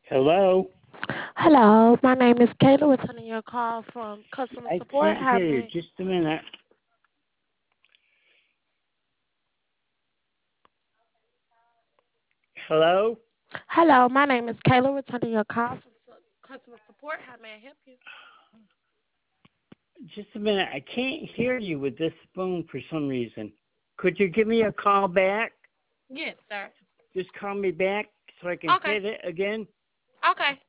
Hello? Hello, my name is Kayla, returning your call from customer I support. can't How hear you. may Just a minute. Hello? Hello, my name is Kayla, returning your call from customer support. How may I help you? Just a minute. I can't hear you with this phone for some reason. Could you give me a call back? Yes, sir. Just call me back so I can Okay, hit it again? okay.